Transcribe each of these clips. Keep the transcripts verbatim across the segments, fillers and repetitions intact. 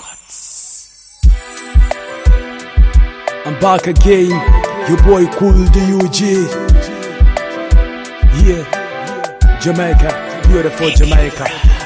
Records. I'm back again, your boy Cool D U G. Yeah, Jamaica, beautiful Jamaica.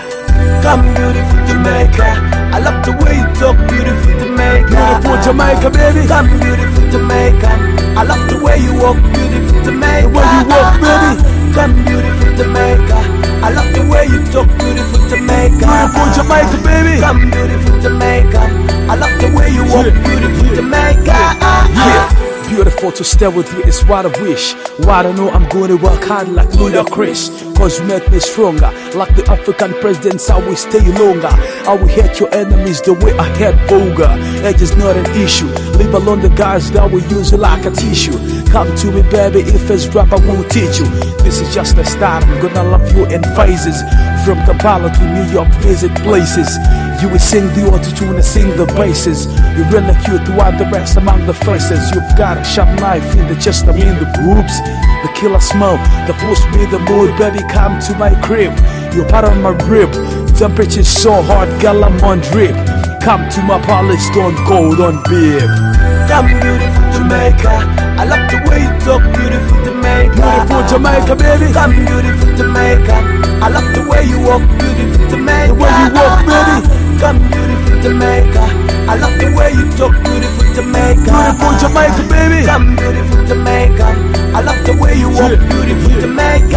Come beautiful Jamaica, I love the way you talk, beautiful Jamaica. Beautiful Jamaica, baby. Come beautiful Jamaica, I love the way you walk, beautiful Jamaica. The way you walk, baby. Come beautiful Jamaica, I love the way you talk, beautiful Jamaica. Beautiful Jamaica, baby. Come beautiful Jamaica, I love the way you walk, Yeah. beautiful Jamaica. Yeah. Beautiful to stay with you is what I wish. What I know, I'm gonna work hard like Ludacris, cause you make me stronger. Like the African presidents, I will stay longer. I will hate your enemies the way I hate vulgar. Age is not an issue. Leave alone the guys that will use you like a tissue. Come to me, baby, if it's rap, I will teach you. This is just the start, I'm gonna love you in phases. From Kampala to New York, visit places. You will sing the auto-tune and sing the basses. You're really cute throughout the rest among the faces. You've got a sharp knife in the chest, I mean the boobs. The killer smell, the push me the mood. Baby, come to my crib. You're part of my rib. Temperature's so hot, girl, I'm on drip. Come to my palace, don't go, don't beep. Come beautiful Jamaica, I love the way you talk, beautiful Jamaica. Beautiful Jamaica, baby. Come beautiful Jamaica, I love the way you walk, beautiful Jamaica. The way you walk, baby. Come beautiful Jamaica, I love the way you talk, beautiful Jamaica. Beautiful Jamaica, baby. Come beautiful Jamaica, I love the way you walk, Yeah. beautiful Yeah. Jamaica.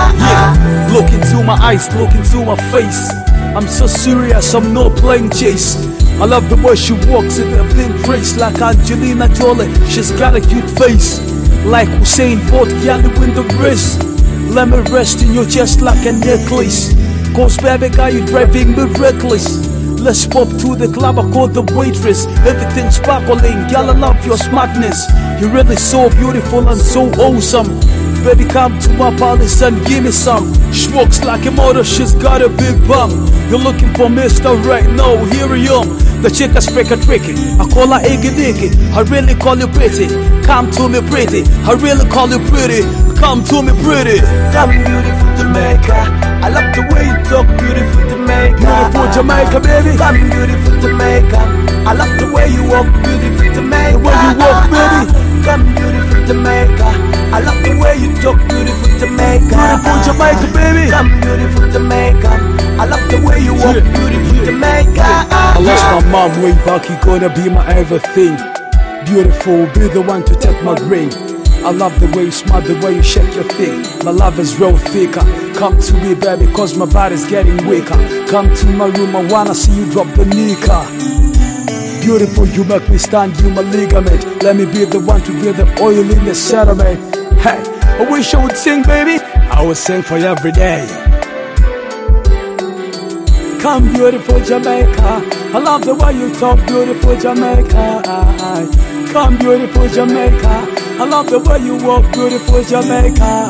Yeah, look into my eyes, look into my face. I'm so serious, I'm not playing chase. I love the way she walks in a bling dress like Angelina Jolie. She's got a cute face, like Usain Bolt, yellow in the wrist. Let me rest in your chest like a necklace. Cause baby girl, you driving me reckless. Let's pop to the club, I call the waitress. Everything's sparkling, girl, I love your smartness. You're really so beautiful and so awesome. Baby, come to my palace and give me some. She walks like a model, she's got a big bum. You're looking for Mister Right now, here I am. The chick is freaking tricky, I call her Iggy Dicky. I really call you pretty, come to me pretty. I really call you pretty, come to me pretty. Come beautiful Jamaica, I love the way you talk, beautiful Jamaica. Beautiful Jamaica, baby. Come beautiful Jamaica, I love the way you walk, beautiful Jamaica. The way you walk, baby. Come beautiful Jamaica, I love the way you talk, beautiful Jamaica. Beautiful Jamaica, baby. Come beautiful Jamaica, I love the way you walk, Yeah. beautiful Jamaica. I lost my mom way back, you gonna be my everything. Beautiful, be the one to take my ring. I love the way you smile, the way you shake your thing. My love is real thicker. Come to me, baby, cause my body's getting weaker. Come to my room, I wanna see you drop the nika. Beautiful, you make me stand, you my ligament. Let me be the one to be the oil in the sediment. Hey, I wish I would sing, baby. I would sing for you every day. Come beautiful Jamaica, I love the way you talk, beautiful Jamaica. Come beautiful Jamaica, I love the way you walk, beautiful Jamaica.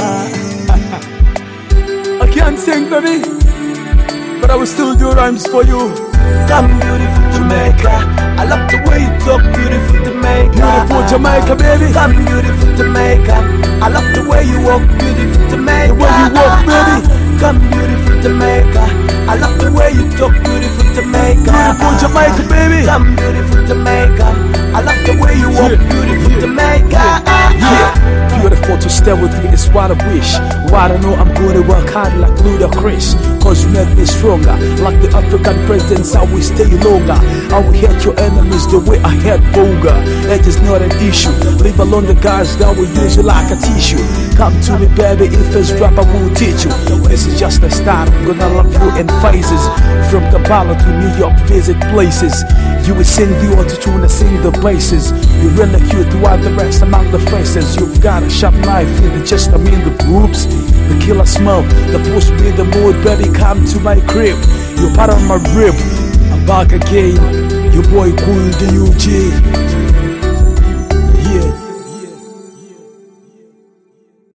I can't sing, baby, but I will still do rhymes for you. Come beautiful Jamaica, I love the way you talk, beautiful Jamaica. Beautiful Jamaica, baby. Come beautiful Jamaica, I love the way you walk, beautiful Jamaica. The way you walk, baby. Come beautiful Jamaica, I love the way you talk, beautiful Jamaica. Beautiful Jamaica, baby. Come beautiful Jamaica, I love the way you walk, Yeah. beautiful Jamaica. Yeah, beautiful to stay with you is what I wish. What I know, I'm gonna work hard like Ludacris, cause you make me stronger. Like the African presidents, I will stay longer. I will hate your enemies the way I hate vulgar. Age is not an issue. Leave alone the guys that will use you like a tissue. Come to me, baby, if it's rap, I will teach you. This is just the start, I'm gonna love you in phases. From Kampala to New York, visit places. You will sing the auto-tune and sing the basses. You're really cute throughout the rest among the faces. You've got a sharp knife in the chest, I mean the boobs. The killer smell, the push me the mood. Baby, come to my crib. You're part of my rib. I'm back again, your boy Cool D U G.